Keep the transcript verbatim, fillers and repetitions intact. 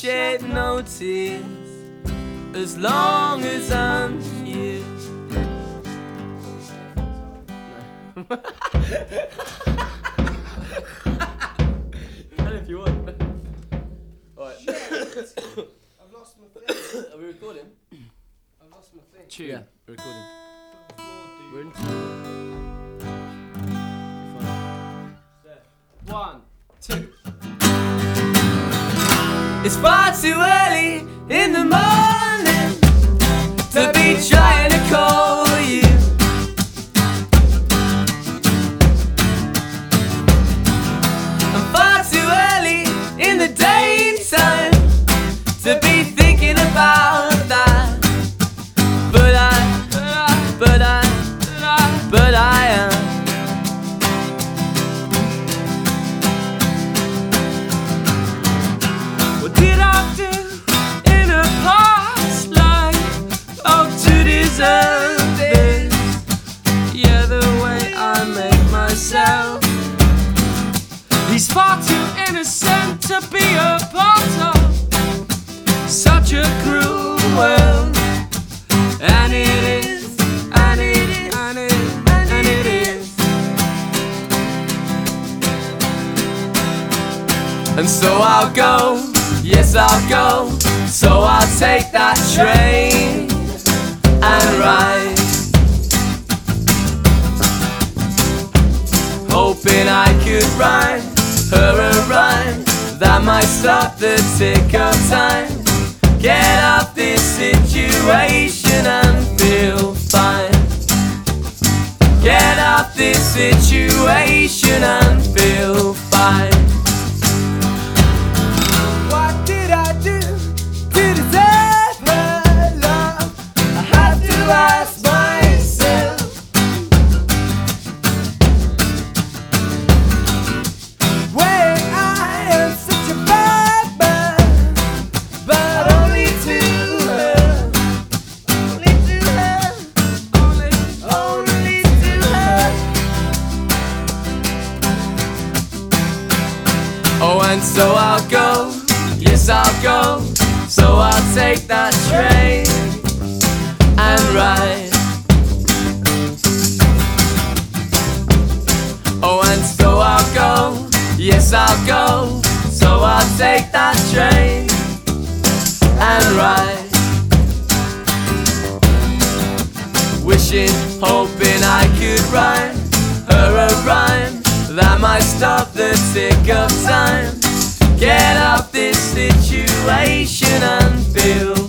shed no tears as long as I'm here. Tell if you want. Alright. I've lost my thing. Are we recording? I've lost my thing. Tune. Yeah, we're recording. Floor, We're in. One, two. It's far too early in the morning to be trying to call you. I'm far too early in the daytime to be thinking about that. But I, but I, but I am. What did I do in a past life, oh, to deserve this? Yeah, the way I make myself. He's far too innocent to be a part of such a cruel world. And it is, and it is, and it is, and it is. And so I'll go. Yes, I'll go, so I'll take that train and ride, hoping I could write her a rhyme that might stop the tick of time. Get out this situation and feel fine. Get out this situation and feel fine. Oh, and so I'll go, yes I'll go, so I'll take that train and ride. Oh, and so I'll go, yes I'll go, so I'll take that train and ride. Wishing, hoping I could write her a rhyme that might stop the tick of time. Get out this situation and feel